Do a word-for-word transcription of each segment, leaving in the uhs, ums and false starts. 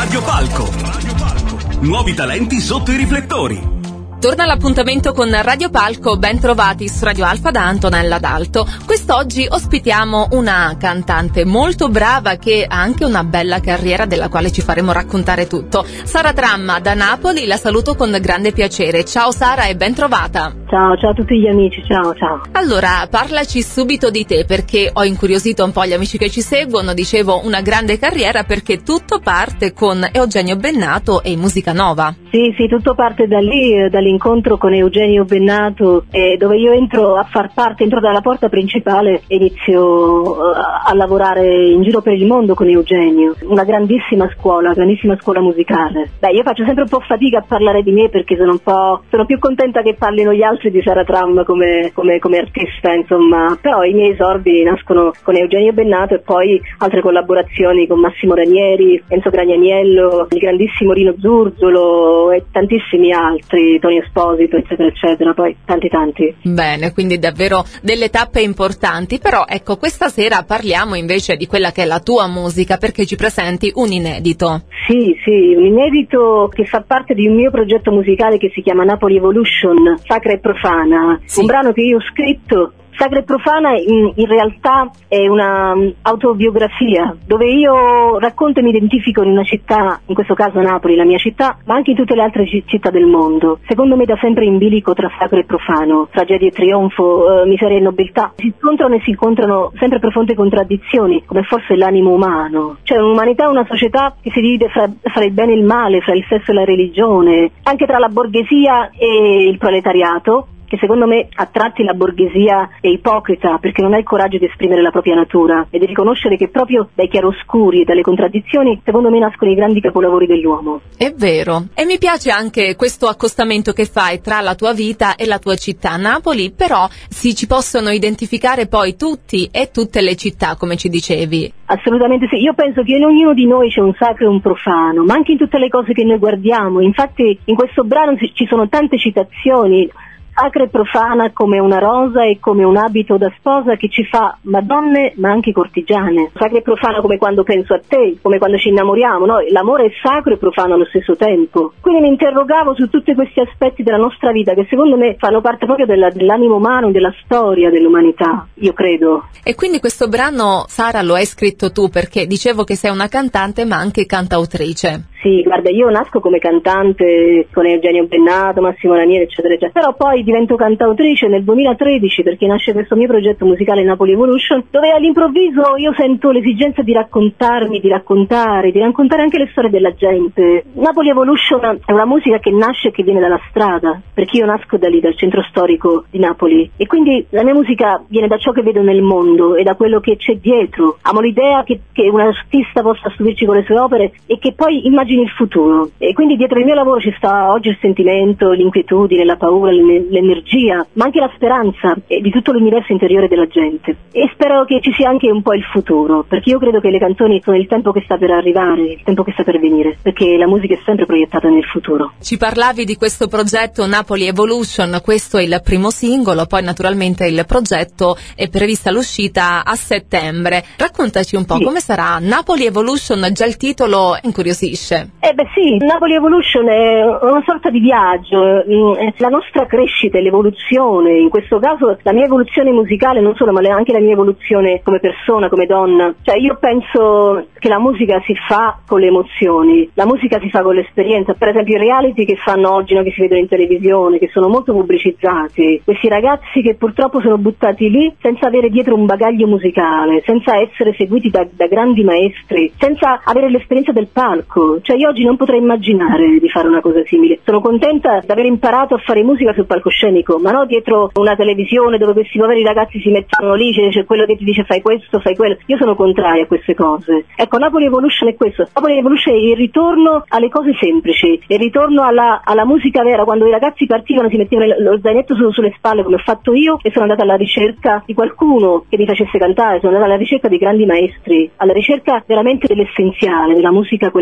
Radio Palco. Nuovi talenti sotto i riflettori. Torna l'appuntamento con Radio Palco, ben trovati su Radio Alfa da Antonella D'Alto. Quest'oggi ospitiamo una cantante molto brava che ha anche una bella carriera della quale ci faremo raccontare tutto. Sara Tramma da Napoli, la saluto con grande piacere. Ciao Sara e ben trovata. Ciao, ciao a tutti gli amici, ciao, ciao. Allora, parlaci subito di te perché ho incuriosito un po' gli amici che ci seguono. Dicevo una grande carriera perché tutto parte con Eugenio Bennato e Musica Nova. Sì, sì, tutto parte da lì, dall'incontro con Eugenio Bennato, eh, dove io entro a far parte, entro dalla porta principale e inizio uh, a lavorare in giro per il mondo con Eugenio. Una grandissima scuola, grandissima scuola musicale. Beh, io faccio sempre un po' fatica a parlare di me perché sono un po', sono più contenta che parlino gli altri di Sara Tramma come, come, come artista, insomma. Però i miei esordi nascono con Eugenio Bennato e poi altre collaborazioni con Massimo Ranieri, Enzo Gragnaniello, il grandissimo Rino Zurzolo e tantissimi altri, Tony Esposito, eccetera eccetera, poi tanti tanti. Bene, quindi davvero delle tappe importanti, però ecco, questa sera parliamo invece di quella che è la tua musica, perché ci presenti un inedito. Sì, sì, un inedito che fa parte di un mio progetto musicale che si chiama Napoli Evolution, Sacra e Profana, sì. Un brano che io ho scritto. Sacra e Profana in, in realtà è una um, autobiografia dove io racconto e mi identifico in una città, in questo caso Napoli, la mia città, ma anche in tutte le altre c- città del mondo. Secondo me da sempre in bilico tra sacro e profano, tragedia e trionfo, eh, miseria e nobiltà. Si scontrano e si incontrano sempre profonde contraddizioni, come forse l'animo umano. C'è un'umanità, una società che si divide fra, fra il bene e il male, fra il sesso e la religione, anche tra la borghesia e il proletariato, che secondo me a tratti la borghesia è ipocrita perché non ha il coraggio di esprimere la propria natura e di riconoscere che proprio dai chiaroscuri e dalle contraddizioni secondo me nascono i grandi capolavori dell'uomo. È vero, e mi piace anche questo accostamento che fai tra la tua vita e la tua città. Napoli però si ci possono identificare poi tutti e tutte le città, come ci dicevi. Assolutamente sì, io penso che in ognuno di noi c'è un sacro e un profano, ma anche in tutte le cose che noi guardiamo. Infatti in questo brano ci sono tante citazioni. Sacra e profana come una rosa e come un abito da sposa che ci fa madonne ma anche cortigiane. Sacra e profana come quando penso a te, come quando ci innamoriamo, no? L'amore è sacro e profano allo stesso tempo. Quindi mi interrogavo su tutti questi aspetti della nostra vita che secondo me fanno parte proprio della, dell'animo umano, della storia dell'umanità, io credo. E quindi questo brano, Sara, lo hai scritto tu perché dicevo che sei una cantante ma anche cantautrice. Sì, guarda, io nasco come cantante con Eugenio Bennato, Massimo Ranieri, eccetera, eccetera. Però poi divento cantautrice nel duemilatredici perché nasce questo mio progetto musicale Napoli Evolution, dove all'improvviso io sento l'esigenza di raccontarmi, di raccontare, di raccontare anche le storie della gente. Napoli Evolution è una musica che nasce e che viene dalla strada, perché io nasco da lì, dal centro storico di Napoli, e quindi la mia musica viene da ciò che vedo nel mondo e da quello che c'è dietro. Amo l'idea che, che un artista possa stupirci con le sue opere e che poi immagini il futuro, e quindi dietro il mio lavoro ci sta oggi il sentimento, l'inquietudine, la paura, l'energia, ma anche la speranza di tutto l'universo interiore della gente, e spero che ci sia anche un po' il futuro, perché io credo che le canzoni sono il tempo che sta per arrivare, il tempo che sta per venire, perché la musica è sempre proiettata nel futuro. Ci parlavi di questo progetto Napoli Evolution, questo è il primo singolo, poi naturalmente il progetto è prevista l'uscita a settembre. Raccontaci un po' sì. Come sarà Napoli Evolution, già il titolo incuriosisce. Eh beh sì, Napoli Evolution è una sorta di viaggio, la nostra crescita e l'evoluzione, in questo caso la mia evoluzione musicale non solo, ma anche la mia evoluzione come persona, come donna. Cioè io penso che la musica si fa con le emozioni, la musica si fa con l'esperienza. Per esempio i reality che fanno oggi, no, che si vedono in televisione, che sono molto pubblicizzati, questi ragazzi che purtroppo sono buttati lì senza avere dietro un bagaglio musicale, senza essere seguiti da, da grandi maestri, senza avere l'esperienza del palco. Cioè io oggi non potrei immaginare di fare una cosa simile. Sono contenta di aver imparato a fare musica sul palcoscenico, ma no dietro una televisione dove questi poveri ragazzi si mettono lì, c'è, c'è quello che ti dice fai questo, fai quello. Io sono contraria a queste cose. Ecco, Napoli Evolution è questo. Napoli Evolution è il ritorno alle cose semplici, il ritorno alla, alla musica vera. Quando i ragazzi partivano si mettevano lo zainetto su, sulle spalle come ho fatto io, e sono andata alla ricerca di qualcuno che li facesse cantare, sono andata alla ricerca di grandi maestri, alla ricerca veramente dell'essenziale, della musica quella che si fa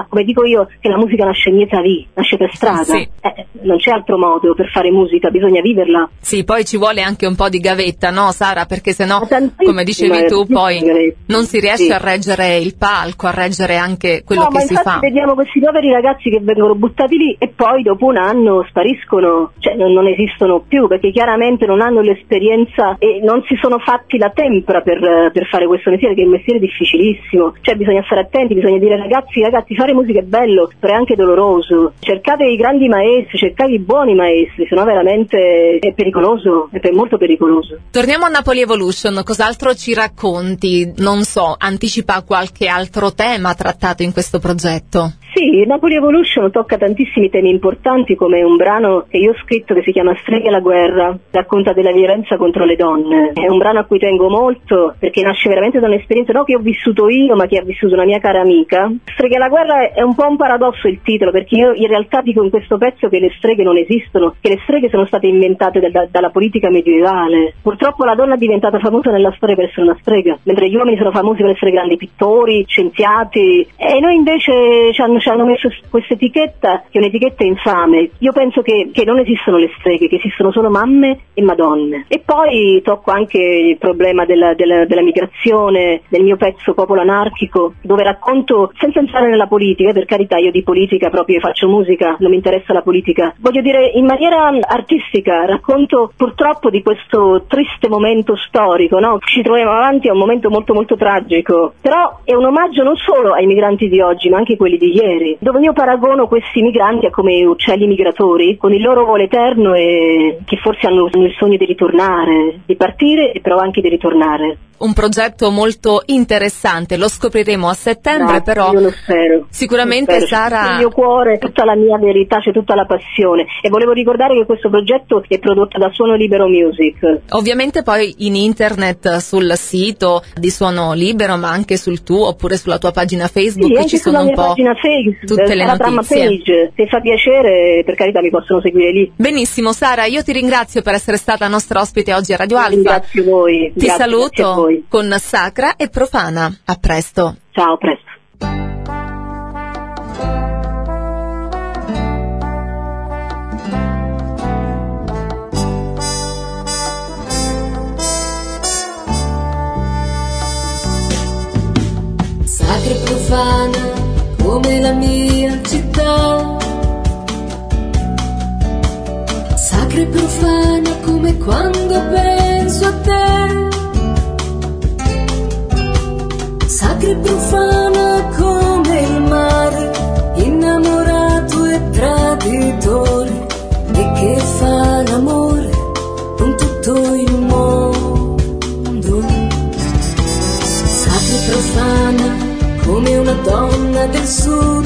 realtà, come dico io, che la musica nasce in miezza via, nasce per strada. Sì. Eh, non c'è altro modo per fare musica, bisogna viverla. Sì, poi ci vuole anche un po' di gavetta, no Sara? Perché sennò, come dicevi tu, poi non si riesce sì. a reggere il palco, a reggere anche quello no, che ma si infatti fa. Vediamo questi poveri ragazzi che vengono buttati lì e poi dopo un anno spariscono, cioè non, non esistono più, perché chiaramente non hanno l'esperienza e non si sono fatti la tempra per, per fare questo mestiere, che è un mestiere difficilissimo. Cioè bisogna stare attenti, bisogna dire ragazzi, ragazzi, fare musica è bello, però è anche doloroso. Cercate i grandi maestri, cercate i buoni maestri, sennò veramente è pericoloso, è molto pericoloso. Torniamo a Napoli Evolution, cos'altro ci racconti? Non so, anticipa qualche altro tema trattato in questo progetto? Sì, Napoli Evolution tocca tantissimi temi importanti, come un brano che io ho scritto che si chiama Streghe alla guerra, racconta della violenza contro le donne. È un brano a cui tengo molto perché nasce veramente da un'esperienza non che ho vissuto io, ma che ha vissuto una mia cara amica. Streghe alla guerra è un po' un paradosso il titolo, perché io in realtà dico in questo pezzo che le streghe non esistono, che le streghe sono state inventate da, dalla politica medievale. Purtroppo la donna è diventata famosa nella storia per essere una strega, mentre gli uomini sono famosi per essere grandi pittori, scienziati, e noi invece ci hanno ci hanno messo questa etichetta che è un'etichetta infame. Io penso che, che non esistono le streghe, che esistono solo mamme e madonne. E poi tocco anche il problema della, della, della migrazione nel mio pezzo Popolo Anarchico, dove racconto, senza entrare nella politica, per carità io di politica proprio faccio musica, non mi interessa la politica, voglio dire in maniera artistica, racconto purtroppo di questo triste momento storico, no? Ci troviamo avanti a un momento molto molto tragico, però è un omaggio non solo ai migranti di oggi ma anche quelli di ieri, dove io paragono questi migranti a come uccelli migratori con il loro volo eterno e che forse hanno il sogno di ritornare, di partire e però anche di ritornare. Un progetto molto interessante, lo scopriremo a settembre. Grazie, però io lo spero. sicuramente lo spero. Sara... C'è il mio cuore, tutta la mia verità, c'è tutta la passione, e volevo ricordare che questo progetto è prodotto da Suono Libero Music. Ovviamente poi in internet, sul sito di Suono Libero, ma anche sul tuo oppure sulla tua pagina Facebook, sì, ci sono un po' pagina Facebook, tutte le notizie. Page. Se fa piacere, per carità, mi possono seguire lì. Benissimo Sara, io ti ringrazio per essere stata nostra ospite oggi a Radio Alfa. Ringrazio voi. Ti grazie, saluto grazie a voi. Con Sacra e Profana. A presto. Ciao, a presto. Sacra e profana come la mia città, sacra e profana come quando penso a te, sacra e profana come il mare, innamorato e traditore, e che fa l'amore con tutto il mondo. Sacra e profana come una donna del sud,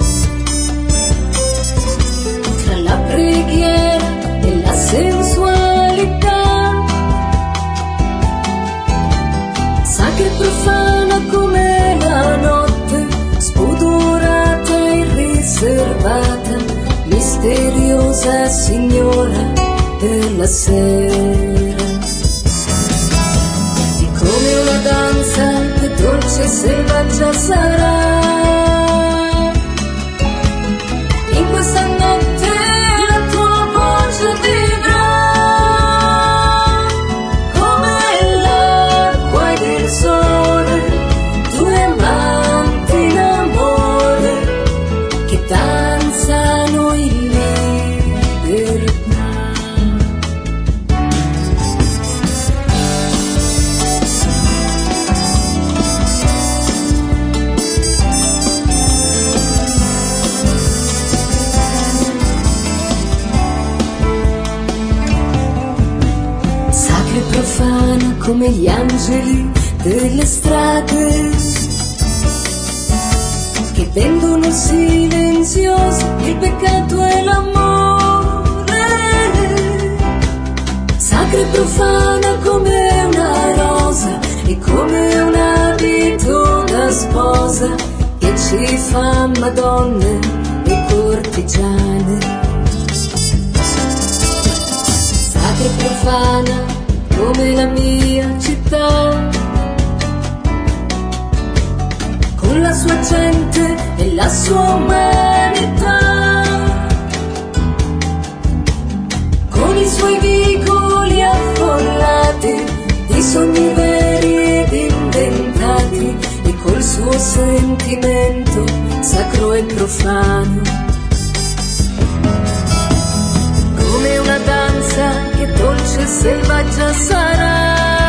tra la preghiera e la sensualità, sacra e profana come la notte, spudorata e riservata, misteriosa signora della sera. E come una danza che dolce e selvaggia sarà, in questa notte la tua voce vivrà, come l'acqua ed il sole, due amanti in amore che danzano in libertà. Sacra e profana come gli angeli delle strade, che vendono silenziosi il peccato e l'amore. Sacra e profana come una rosa e come un abito da sposa, che ci fa madonne e cortigiane. Sacra e profana come la mia città, con la sua gente e la sua umanità, con i suoi vicoli affollati di sogni veri ed inventati, e col suo sentimento sacro e profano, come una danza che dolce e selvaggia sarà.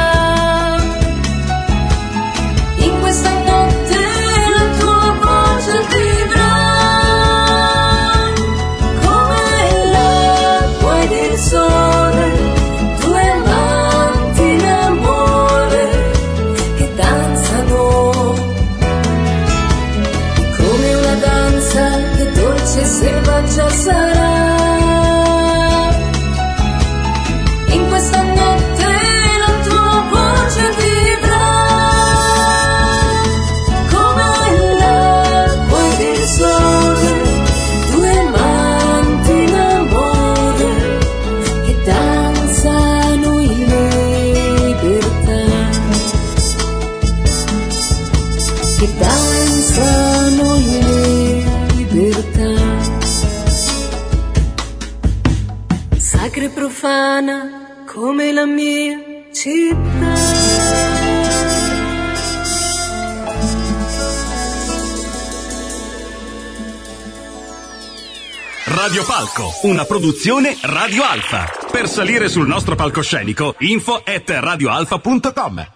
In questa notte la tua voce vivrà come l'acqua ed il sole, due amanti in amore che danzano, come una danza che dolce e selvaggia sarà. In questa notte la tua voce vivrà come l'acqua ed il sole, due amanti in amore che danzano in libertà, che danzano in libertà. Sacra e profana come la mia città. Radio Palco, una produzione Radio Alfa. Per salire sul nostro palcoscenico, info at radioalfa punto com.